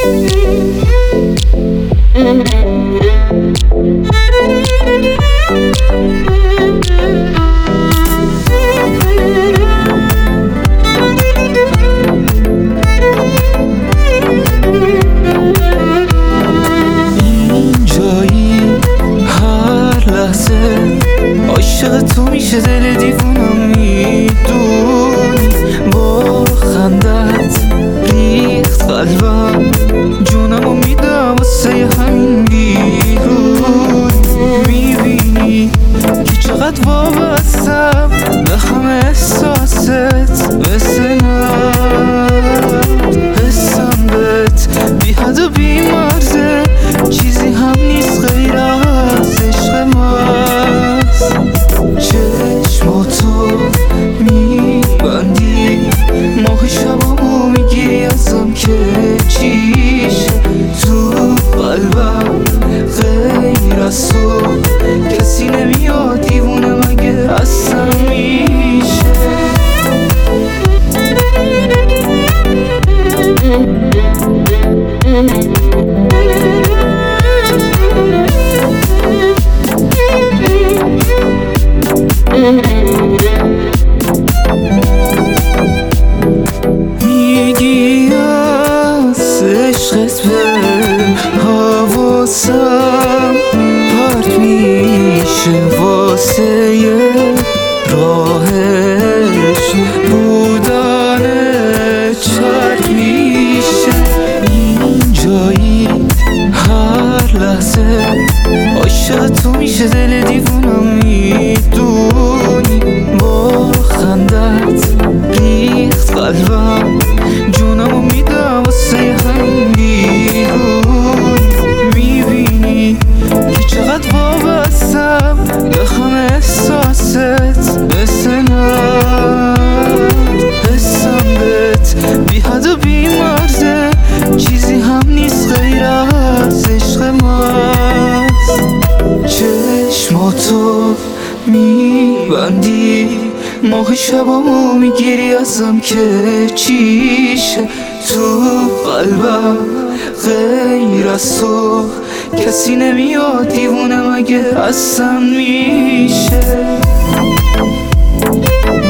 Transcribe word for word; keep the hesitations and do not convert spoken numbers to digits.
عاشق تو میشه دل دیوونم میدونی، با خندت ریخت قلبم، جونمو میدم واسه همین بیرون. میبینی که چقدر وابستم به همه احساست، مثل من حسم بهت بی حد و بی مرزه، چیزی هم نیست غیر از عشق ماست. چشماتو میبندی، ماه شبامو میگیری ازم که چیشه تو قلبم، غیر از تو کسی نمیاد دیوونه مگه اصلا میشه. میگی از عشقت به حواسم پرت میشه، واسه راهش بودن چرک میشه. اینجایی هر لحظه عاشق تو میشه دل دیوونم میدونی، با خندت ریخت قلبم، جونمو میدم واسه همین بیرون. میبینی که چقدر وابستم به همه احساست، مثل من حسم بهت بی حد و بی مرزه، چیزی هم نیست غیر از عشق ماست. چشماتو میبندی، ماه شبامو میگیری ازم که چیشه تو قلبم، غیر از تو کسی نمیاد دیوونه مگه اصلا میشه.